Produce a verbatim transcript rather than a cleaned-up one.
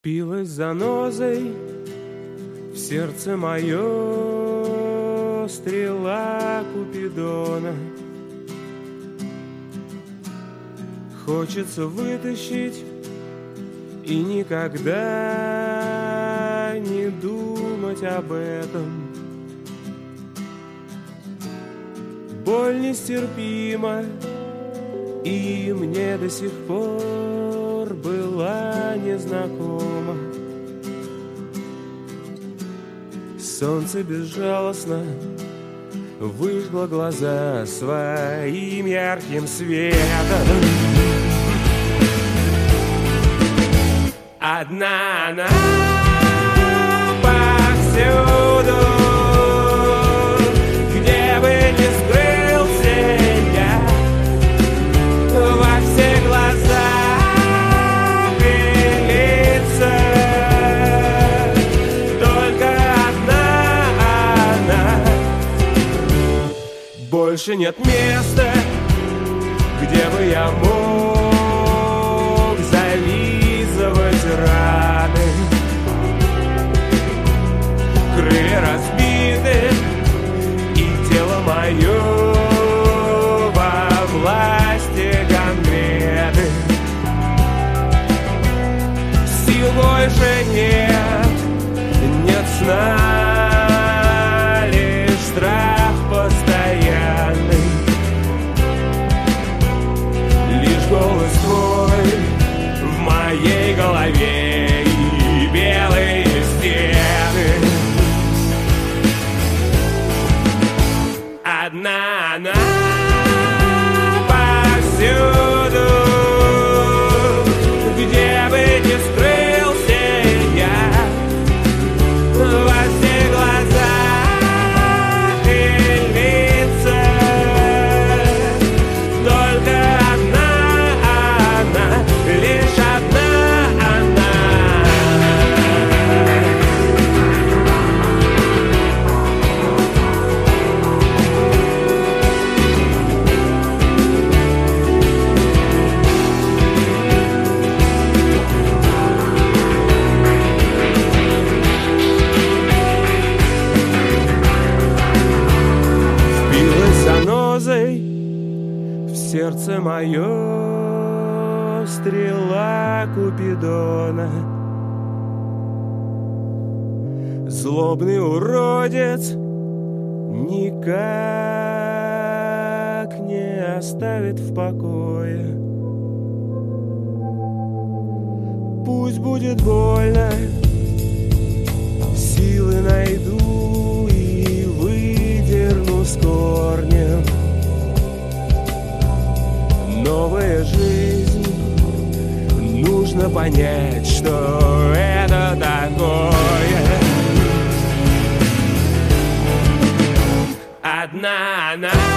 Впилась занозой в сердце мое стрела Купидона. Хочется вытащить и никогда не думать об этом. Боль нестерпима, и мне до сих пор была незнакома. Солнце безжалостно выжгло глаза своим ярким светом. Одна она повсюду, где бы ни скрылся я, во все глаза и лица. Только одна она. Больше нет места, где бы я мог зализывать раны. Крылья разбиты, и тело мое во власти гангрены. Сил больше нет, нет сна, лишь страх постоянный. Лишь голос твой в моей голове и белые стены. Одна она повсюду, где бы ни скрылся я, во все глаза и лица. Только одна она, лишь одна она. Впилась занозой в сердце мое стрела Купидона. Злобный уродец никак не оставит в покое. Пусть будет больно, силы найду и выдерну с корнем. Новая жизнь, нужно понять, что это такое. Одна она